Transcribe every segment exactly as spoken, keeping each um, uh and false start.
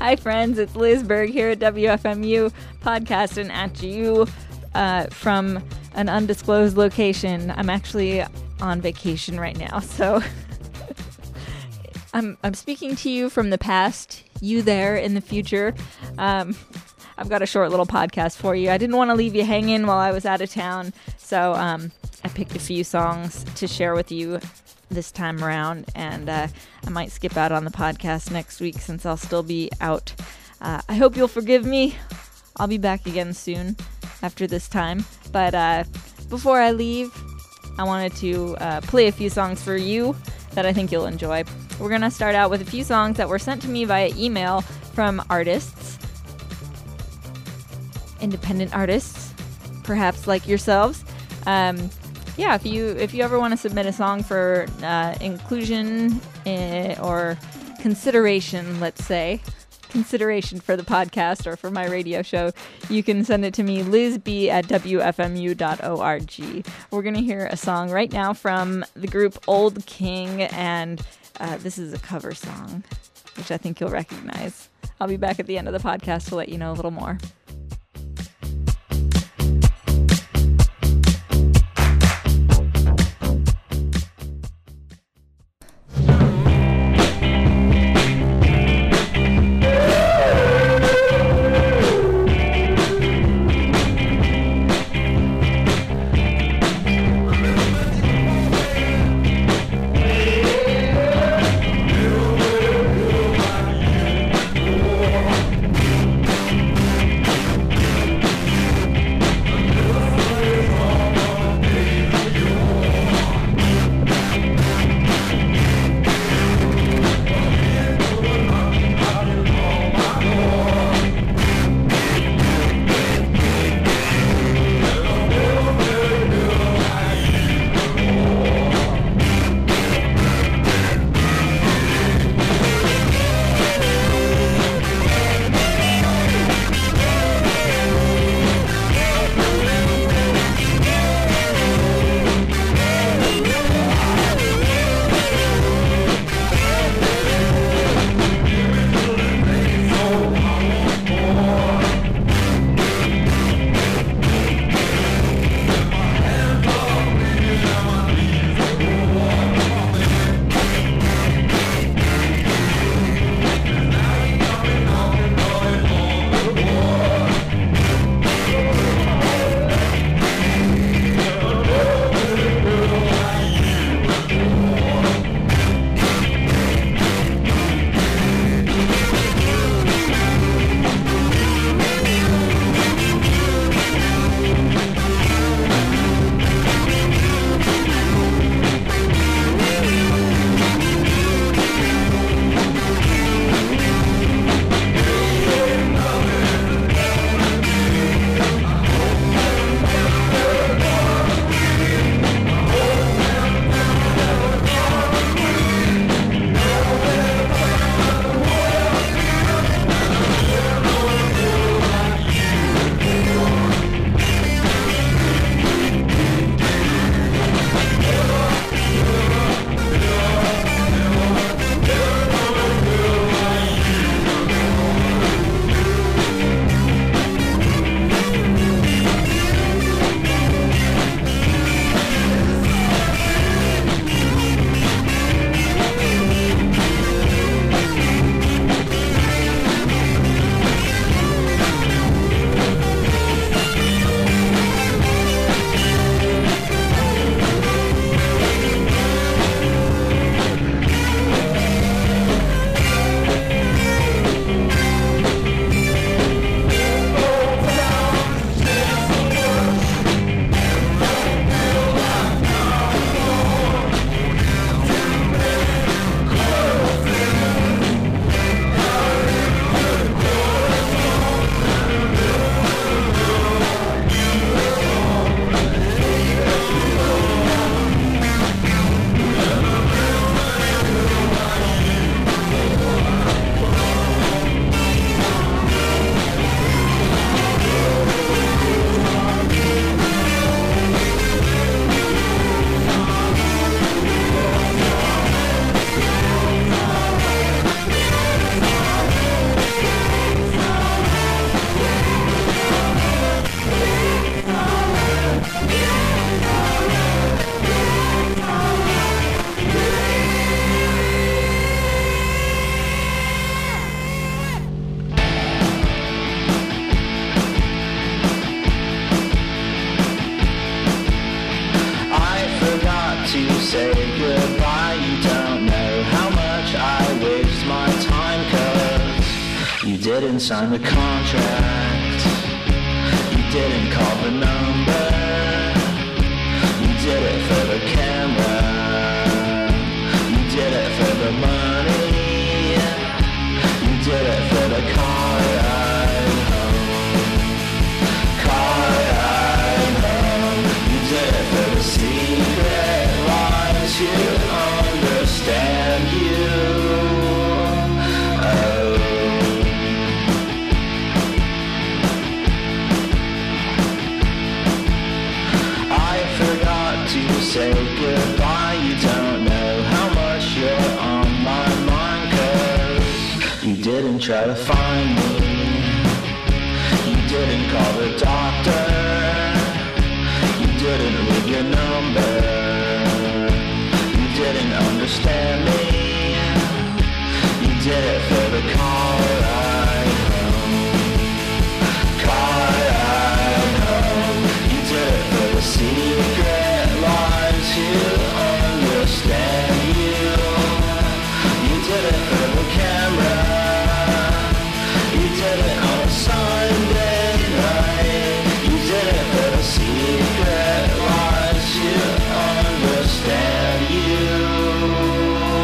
Hi, friends. It's Liz Berg here at W F M U, podcasting at you uh, from an undisclosed location. I'm actually on vacation right now, so I'm I'm speaking to you from the past, you there in the future. Um, I've got a short little podcast for you. I didn't want to leave you hanging while I was out of town, so um, I picked a few songs to share with you this time around, and uh, I might skip out on the podcast next week since I'll still be out. Uh, I hope you'll forgive me. I'll be back again soon after this time, but uh, before I leave, I wanted to uh, play a few songs for you that I think you'll enjoy. We're going to start out with a few songs that were sent to me via email from artists, independent artists, perhaps like yourselves. Um, yeah, if you if you ever want to submit a song for uh, inclusion uh, or consideration, let's say, consideration for the podcast or for my radio show, you can send it to me, lizb at w f m u dot org. We're going to hear a song right now from the group Old King, and uh, this is a cover song, which I think you'll recognize. I'll be back at the end of the podcast to let you know a little more. goodbye. You don't know how much I waste my time, 'cause you didn't sign the contract. You didn't call the number. You did it for the camera. You did it for the money. You did it for the car ride home. Car ride home. You did it for the secret lies. You understand you. Oh. I forgot to say goodbye. You don't know how much you're on my mind, 'cause you didn't try to find me. You didn't call the doctor. You didn't leave your number. You didn't understand me. You did it for the car ride home. Car ride home. You did it for the secret lies. You understand you. You did it for the camera. You did it on a Sunday night. You did it for the secret lies. You understand you.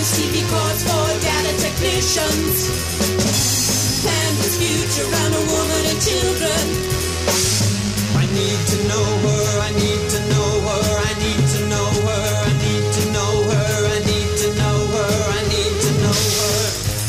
Spanish T V course for data technicians. Planned his future around a woman and children. I need to know her, I need to know her, I need to know her, I need to know her, I need to know her, I need to know her.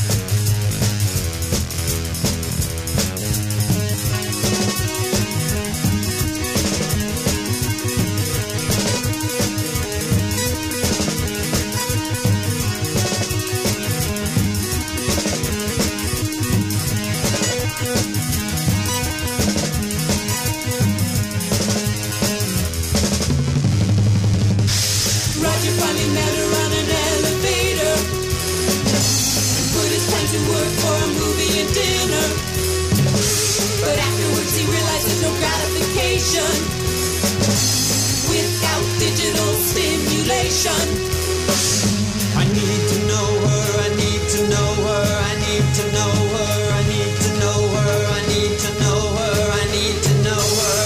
Roger finally met her on an elevator. Put his time to work for a movie and dinner. But afterwards he realized there's no gratification without digital stimulation. I need to know her, I need to know her, I need to know her, I need to know her, I need to know her, I need to know her.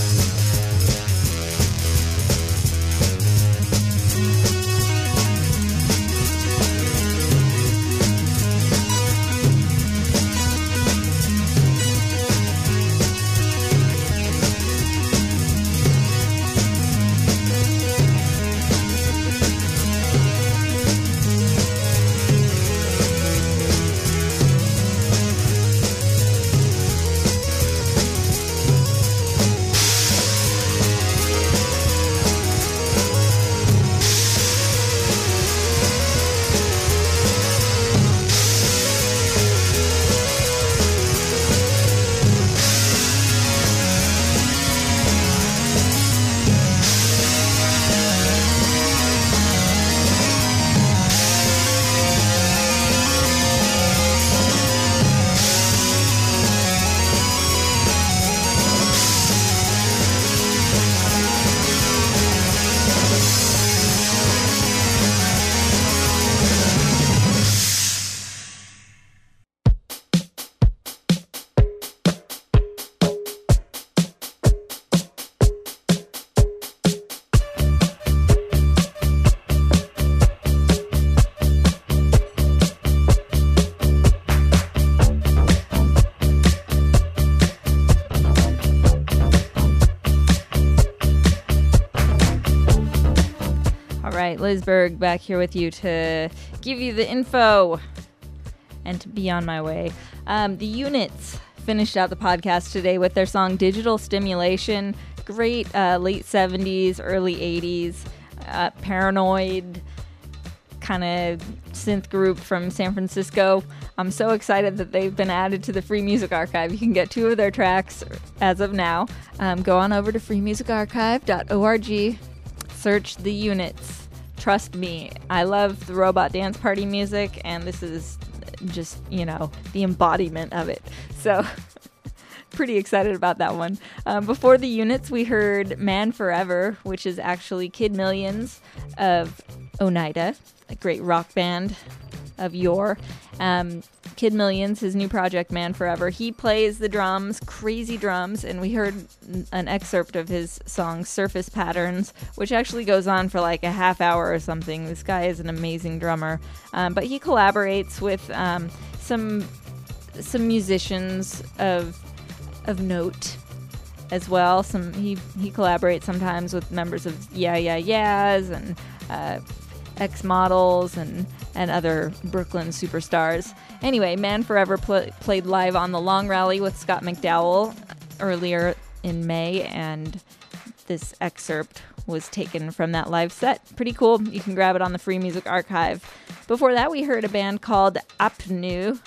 right, Liz Berg back here with you to give you the info and to be on my way. Um, the Units finished out the podcast today with their song Digital Stimulation. Great uh, late seventies, early eighties, uh, paranoid kind of synth group from San Francisco. I'm so excited that they've been added to the Free Music Archive. You can get two of their tracks as of now. Um, go on over to free music archive dot org, search the Units. Trust me, I love the robot dance party music, and this is just, you know, the embodiment of it. So pretty excited about that one. Um, before the Units, we heard Man Forever, which is actually Kid Millions of Oneida, a great rock band of yore. Um, Kid Millions, his new project, Man Forever, he plays the drums, crazy drums, and we heard an excerpt of his song Surface Patterns, which actually goes on for like a half hour or something. This guy is an amazing drummer, um, but he collaborates with um, some some musicians of of note as well. Some he he collaborates sometimes with members of Yeah Yeah Yeahs and uh, X Models and and other Brooklyn superstars. Anyway, Man Forever pl- played live on the Long Rally with Scott McDowell earlier in May, and this excerpt was taken from that live set. Pretty cool. You can grab it on the Free Music Archive. Before that, we heard a band called Apnu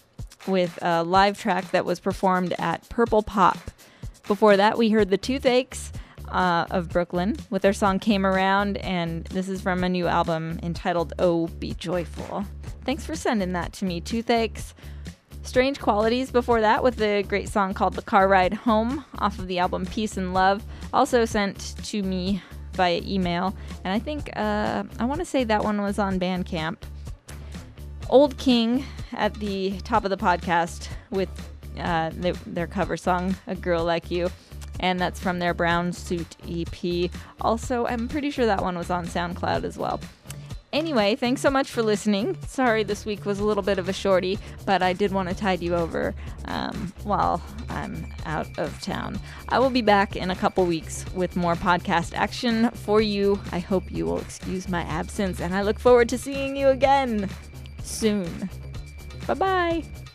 with a live track that was performed at Purple Pop. Before that, we heard the Toothaches uh, of Brooklyn with their song Came Around, and this is from a new album entitled Oh, Be Joyful. Thanks for sending that to me, Toothaches. Strange Qualities before that with a great song called The Car Ride Home off of the album Peace and Love, also sent to me via email, and I think, uh, I want to say that one was on Bandcamp. Old King at the top of the podcast with uh, their, their cover song, A Girl Like You, and that's from their Brown Suit E P. Also, I'm pretty sure that one was on SoundCloud as well. Anyway, thanks so much for listening. Sorry this week was a little bit of a shorty, but I did want to tide you over um, while I'm out of town. I will be back in a couple weeks with more podcast action for you. I hope you will excuse my absence, and I look forward to seeing you again soon. Bye-bye.